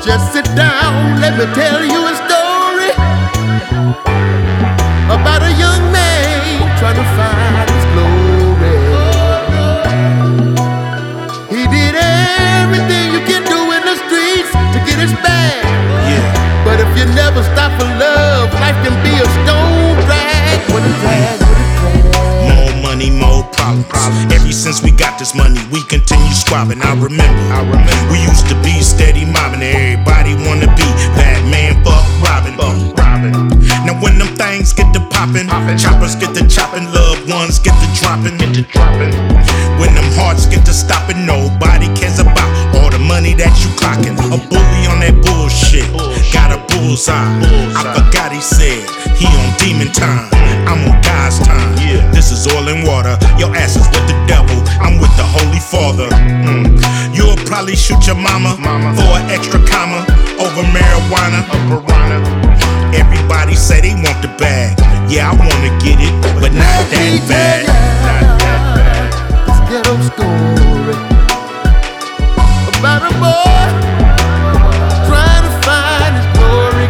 Just sit down, let me tell you a story about a young man trying to find his glory. He did everything you can do in the streets to get his bag. Yeah. But if you never stop for love, life can be a stone drag. With a drag, with a drag. More money, more problems. Ever since we got this money, we continue squabbing. I remember. We used to be steady mobbing. Everybody wanna be Batman, fuck Robin. Now when them things get to poppin', choppers get to chopping, loved ones get to dropping. When them hearts get to stopping, nobody cares about all the money that you clocking. A bully on that bullshit, got a bullseye. I forgot he said he on demon time. I'm on God's time. This is oil and water. Your ass is with the devil. I'm with the Holy Father. You'll probably shoot your mama for an extra comma over marijuana. Everybody say they want the bag. Yeah, I wanna get it, but not that bad. This ghetto story about a boy trying to find his glory.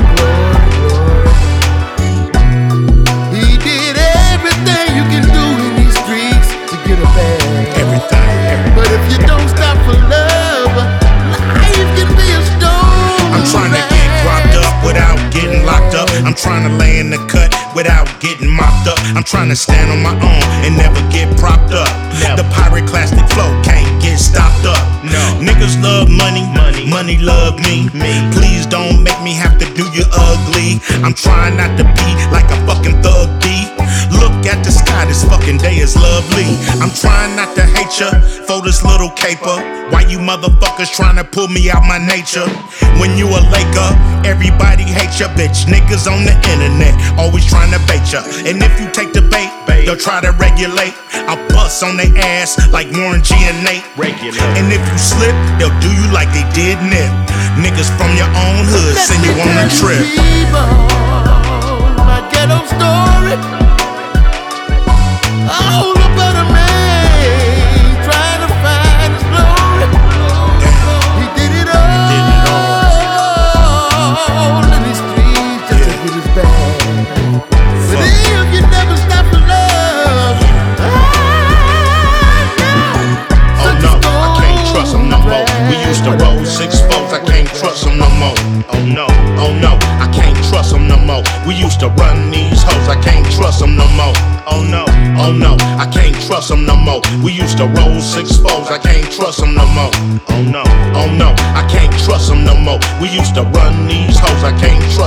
He did everything you can do in these streets to get a bag. Everything. But if you don't stop for love, life can be a stone. I'm trying to get cropped up without getting locked up. I'm trying to lay in the cut without getting mopped up. I'm trying to stand on my own and never get propped up. The pyroclastic flow can't get stopped up. Niggas love money, money love me. Please don't make me have to do you ugly. I'm trying not to be like a fucking thug D. Look at the sky, this fucking day is lovely. I'm trying not to hate ya for this little caper. Why you motherfuckers trying to pull me out my nature? When you a Laker, everybody hates ya, bitch. Niggas on the internet always trying to bait ya. And if you take the bait, they'll try to regulate. I'll bust on their ass like Warren G and Nate. And if you slip, they'll do you like they did Nip. Niggas from your own hood send you on a trip. My ghetto story. All about a man trying to find his glory. He did it all in these streets just to get his bag. But if you never stop for love, oh no, I can't trust him no more. We used to roll 6-4s, I can't trust him no more. Oh no, I can't trust him no more. We used to run these hoes, I can't trust him no more. Oh no, I can't trust him no more. We used to roll 6-4s, I can't trust him no more. Oh no, I can't trust him no more. We used to run these hoes, I can't trust